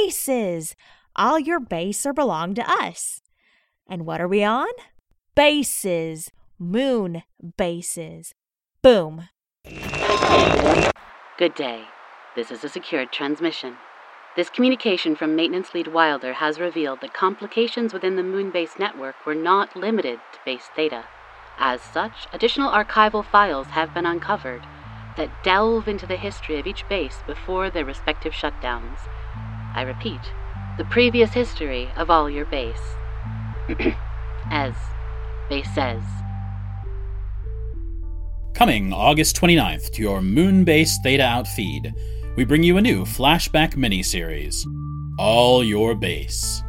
bases. All your base or belong to us. And what are we on? Bases. Moon bases. Boom. Good day. This is a secured transmission. This communication from Maintenance Lead Wilder has revealed that complications within the Moonbase network were not limited to Base Theta. As such, additional archival files have been uncovered that delve into the history of each base before their respective shutdowns. I repeat, the previous history of all your base. As Base says. Coming August 29th to your Moonbase Theta Outfeed, we bring you a new flashback miniseries, All Your Base.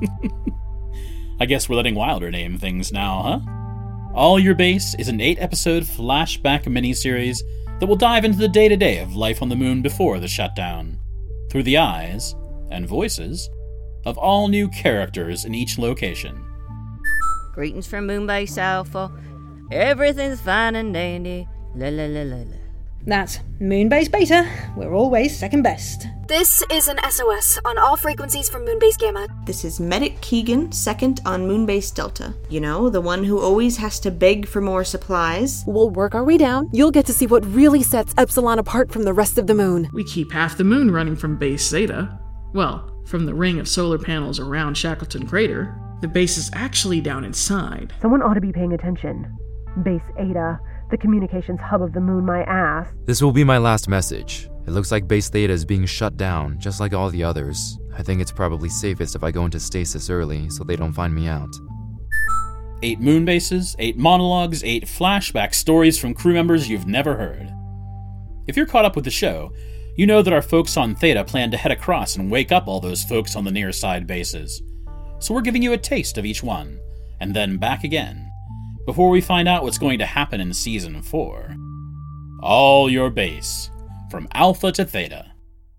I guess we're letting Wilder name things now, huh? All Your Base is an 8-episode flashback miniseries that will dive into the day-to-day of life on the moon before the shutdown, through the eyes and voices of all new characters in each location. Greetings from Moonbase Alpha. Everything's fine and dandy. La la la la la. That's Moonbase Beta. We're always second best. This is an SOS on all frequencies from Moonbase Gamma. This is Medic Keegan, second on Moonbase Delta. You know, the one who always has to beg for more supplies. We'll work our way down. You'll get to see what really sets Epsilon apart from the rest of the moon. We keep half the moon running from Base Zeta. Well, from the ring of solar panels around Shackleton Crater. The base is actually down inside. Someone ought to be paying attention. Base Ada, the communications hub of the moon, my ass. This will be my last message. It looks like Base Theta is being shut down, just like all the others. I think it's probably safest if I go into stasis early, so they don't find me out. 8 moon bases, 8 monologues, 8 flashback stories from crew members you've never heard. If you're caught up with the show, you know that our folks on Theta plan to head across and wake up all those folks on the near side bases. So we're giving you a taste of each one, and then back again, before we find out what's going to happen in Season 4. All Your Base, from Alpha to Theta.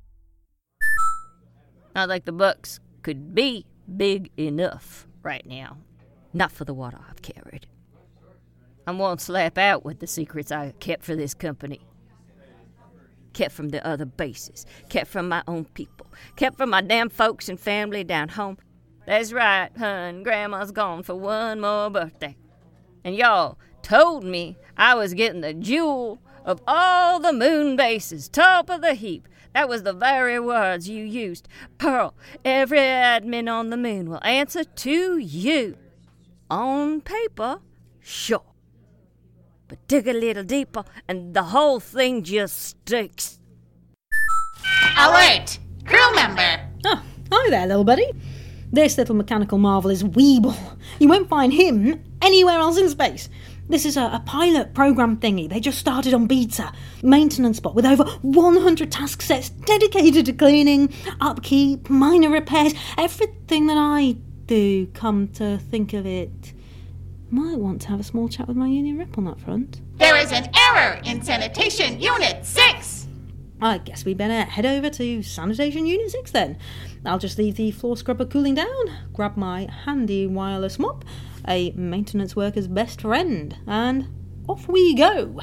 Not like the Bucks could be big enough right now. Not for the water I've carried. I won't slap out with the secrets I kept for this company. Kept from the other bases. Kept from my own people. Kept from my damn folks and family down home. That's right, hun. Grandma's gone for one more birthday. And y'all told me I was getting the jewel of all the moon bases, top of the heap. That was the very words you used. Pearl, every admin on the moon will answer to you. On paper, sure. But dig a little deeper, and the whole thing just stinks. Alert! Crew member! Oh, hi there, little buddy. This little mechanical marvel is Weeble. You won't find him anywhere else in space. This is a pilot program thingy. They just started on beta. Maintenance spot with over 100 task sets dedicated to cleaning, upkeep, minor repairs, everything that I do, come to think of it. Might want to have a small chat with my union rep on that front. There is an error in Sanitation Unit 6! I guess we better head over to Sanitation Unit 6 then. I'll just leave the floor scrubber cooling down, grab my handy wireless mop, a maintenance worker's best friend, and off we go.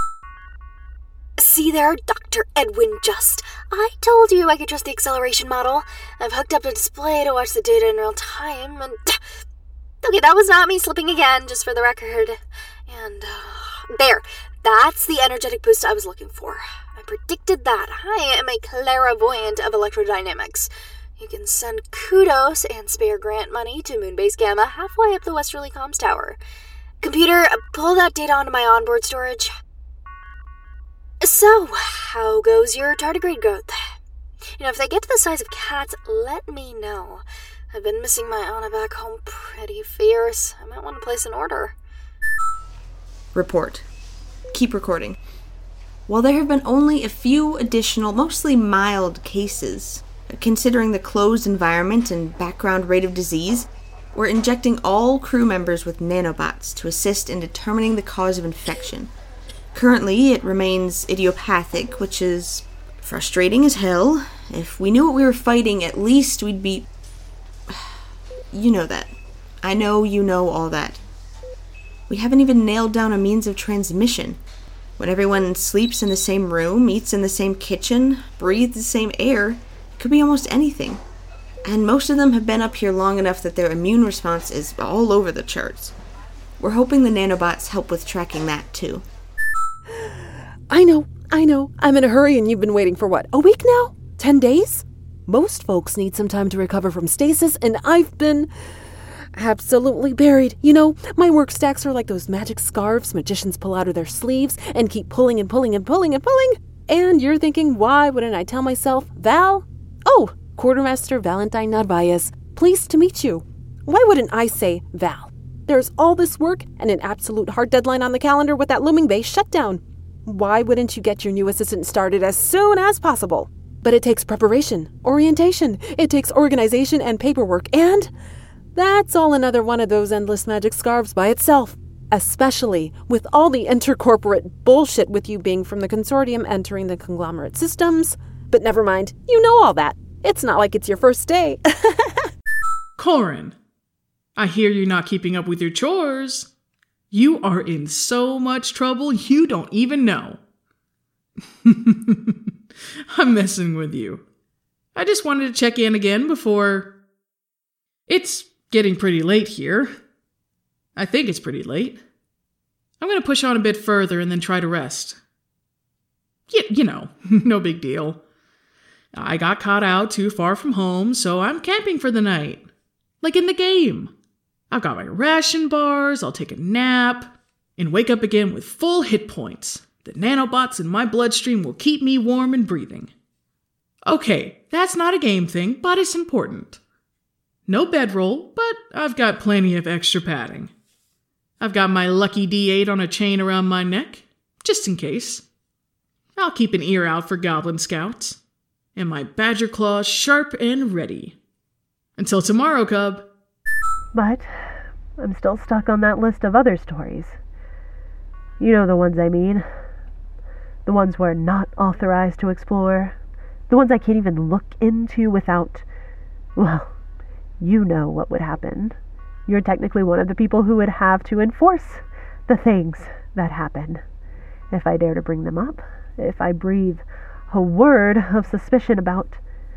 See there, Dr. Edwin Just. I told you I could trust the acceleration model. I've hooked up a display to watch the data in real time, and... Okay, that was not me slipping again, just for the record. And, there. That's the energetic boost I was looking for. I predicted that. I am a clairvoyant of electrodynamics. You can send kudos and spare grant money to Moonbase Gamma halfway up the Westerly Comms Tower. Computer, pull that data onto my onboard storage. So, how goes your tardigrade growth? You know, if they get to the size of cats, let me know. I've been missing my Anna back home pretty fierce. I might want to place an order. Report. Keep recording. While there have been only a few additional, mostly mild cases, considering the closed environment and background rate of disease, we're injecting all crew members with nanobots to assist in determining the cause of infection. Currently, it remains idiopathic, which is frustrating as hell. If we knew what we were fighting, at least we'd be... You know that. I know you know all that. We haven't even nailed down a means of transmission. When everyone sleeps in the same room, eats in the same kitchen, breathes the same air, it could be almost anything. and most of them have been up here long enough that their immune response is all over the charts. We're hoping the nanobots help with tracking that, too. I know. I'm in a hurry and you've been waiting for what, a week now? 10 days? Most folks need some time to recover from stasis, and I've been absolutely buried. You know, my work stacks are like those magic scarves magicians pull out of their sleeves and keep pulling and pulling and pulling and pulling. And you're thinking, why wouldn't I tell myself, Val? Oh, Quartermaster Valentine Narvaez, pleased to meet you. Why wouldn't I say Val? There's all this work and an absolute hard deadline on the calendar with that looming base shutdown. Why wouldn't you get your new assistant started as soon as possible? But it takes preparation, orientation, it takes organization and paperwork, and that's all another one of those endless magic scarves by itself. Especially with all the intercorporate bullshit with you being from the consortium entering the conglomerate systems. But never mind, you know all that. It's not like it's your first day. Corin, I hear you're not keeping up with your chores. You are in so much trouble you don't even know. I'm messing with you. I just wanted to check in again before... It's getting pretty late here. I think it's pretty late. I'm going to push on a bit further and then try to rest. You know, no big deal. I got caught out too far from home, so I'm camping for the night. Like in the game. I've got my ration bars, I'll take a nap, and wake up again with full hit points. The nanobots in my bloodstream will keep me warm and breathing. Okay, that's not a game thing, but it's important. No bedroll, but I've got plenty of extra padding. I've got my lucky D8 on a chain around my neck, just in case. I'll keep an ear out for goblin scouts. And my badger claws sharp and ready. Until tomorrow, Cub. But I'm still stuck on that list of other stories. You know the ones I mean. The ones we're not authorized to explore. The ones I can't even look into without... Well, you know what would happen. You're technically one of the people who would have to enforce the things that happen. If I dare to bring them up. If I breathe a word of suspicion about...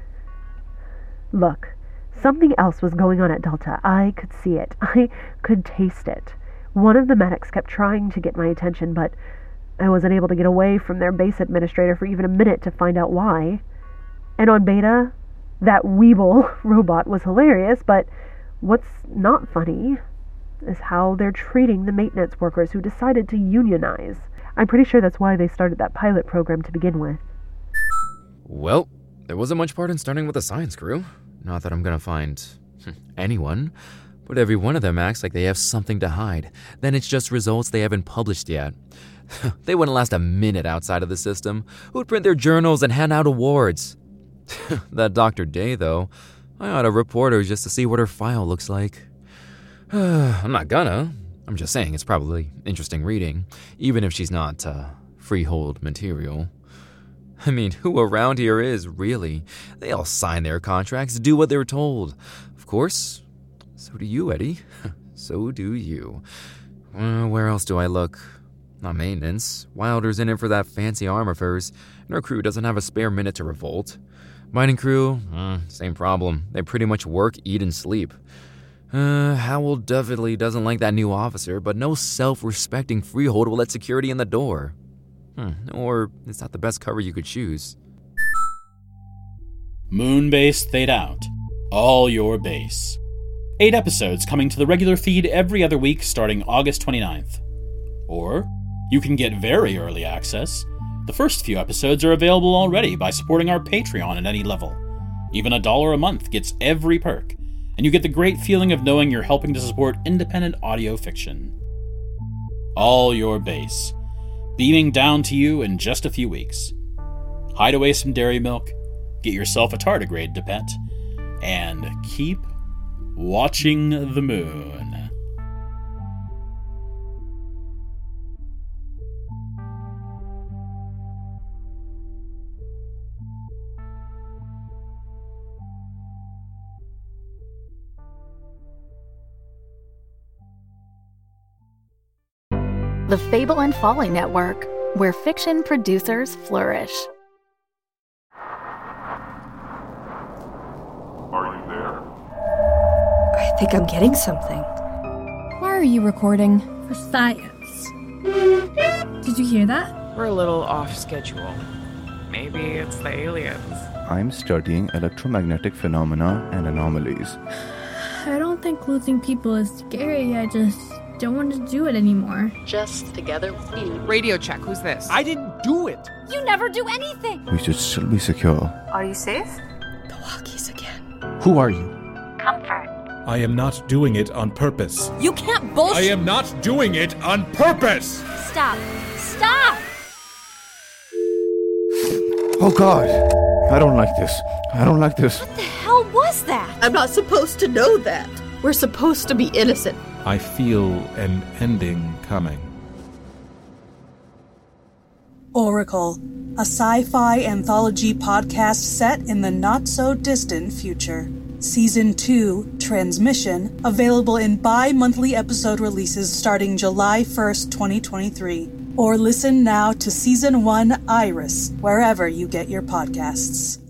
Look, something else was going on at Delta. I could see it. I could taste it. One of the medics kept trying to get my attention, but I wasn't able to get away from their base administrator for even a minute to find out why. And on Beta, that Weeble robot was hilarious, but what's not funny is how they're treating the maintenance workers who decided to unionize. I'm pretty sure that's why they started that pilot program to begin with. Well, there wasn't much part in starting with the science crew. Not that I'm gonna find anyone, but every one of them acts like they have something to hide. Then it's just results they haven't published yet. They wouldn't last a minute outside of the system. Who'd print their journals and hand out awards? That Dr. Day, though, I ought to report her just to see what her file looks like. I'm not gonna. I'm just saying it's probably interesting reading, even if she's not freehold material. I mean, who around here is, really? They all sign their contracts, do what they're told. Of course, so do you, Eddie. So do you. Where else do I look? Not maintenance. Wilder's in it for that fancy arm of hers, and her crew doesn't have a spare minute to revolt. Mining crew, same problem. They pretty much work, eat, and sleep. Howell definitely doesn't like that new officer, but no self-respecting freehold will let security in the door. Or it's not the best cover you could choose. Moonbase Theta Out. All your base. 8 episodes coming to the regular feed every other week starting August 29th. Or you can get very early access. The first few episodes are available already by supporting our Patreon at any level. Even $1 a month gets every perk, and you get the great feeling of knowing you're helping to support independent audio fiction. All your base. Beaming down to you in just a few weeks. Hide away some dairy milk, get yourself a tardigrade to pet, and keep watching the moon. The Fable and Folly Network, where fiction producers flourish. Are you there? I think I'm getting something. Why are you recording? For science. Did you hear that? We're a little off schedule. Maybe it's the aliens. I'm studying electromagnetic phenomena and anomalies. I don't think losing people is scary. I just don't want to do it anymore. Just together. Radio check, who's this? I didn't do it. You never do anything. We should still be secure. Are you safe? The walkies again. Who are you? Comfort. I am not doing it on purpose. You can't bullshit. I am not doing it on purpose. Stop. Stop! Oh God, I don't like this. I don't like this. What the hell was that? I'm not supposed to know that. We're supposed to be innocent. I feel an ending coming. Oracle, a sci-fi anthology podcast set in the not-so-distant future. Season 2, Transmission, available in bi-monthly episode releases starting July 1st, 2023. Or listen now to Season 1, Iris, wherever you get your podcasts.